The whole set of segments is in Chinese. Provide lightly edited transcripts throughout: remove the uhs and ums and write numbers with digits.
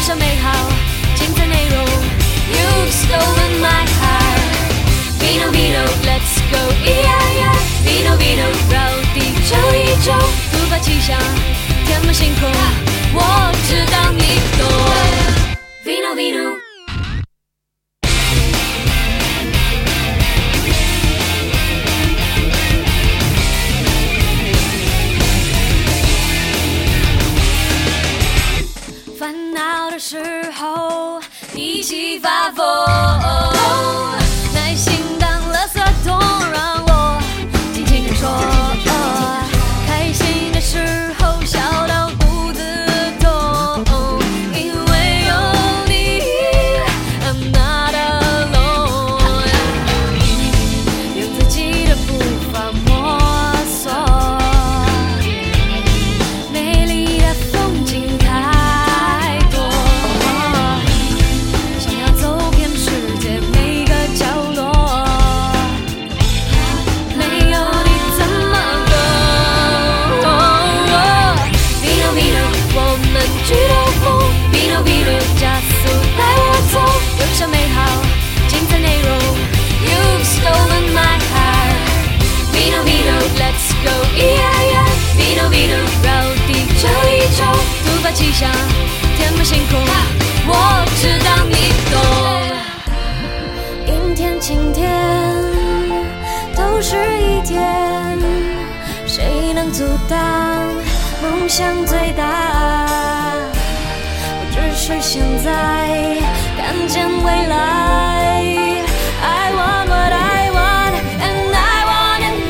上美好，精彩内容。You've stolen my heart. Vino Vino, let's go, yeah yeah. Vino Vino, 绕地球一周，突发奇想，天马行空，我知道你懂。Vino Vino。烦恼的时候一起发疯，耐心当垃圾桶，让我尽情地说。开心的时候笑到肚子痛，因为有你 I'm not alone。 用自己的步伐摸索，美丽的风景太多，想要走遍世界每个角落，没有你怎么够。Vino Vino， 我们去兜风。Vino Vino， 加速带我走，留下美好精彩内容。You've stolen my heart. Vino Vino, let's go, yeah yeah. Vino Vino， 绕地球一周，突发奇想，天马行空，我知道你懂。阴天晴天都是一天，谁能阻挡梦想最大？我只是现在看见未来。I want what I want and I want it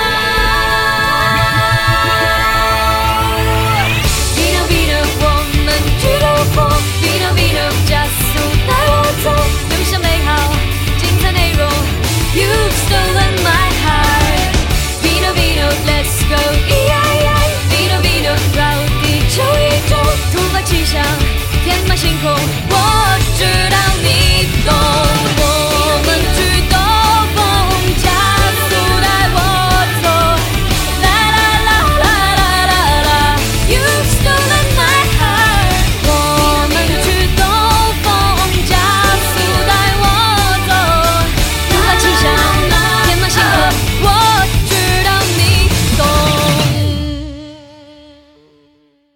now. Vino Vino， 我们去兜风。Vino Vino， 加速带我走，留下美好精彩内容。You've stolen my heart. Vino Vino, let's go, yeah yeah. Vino Vino， 绕地球一周，突发奇想，天马行空。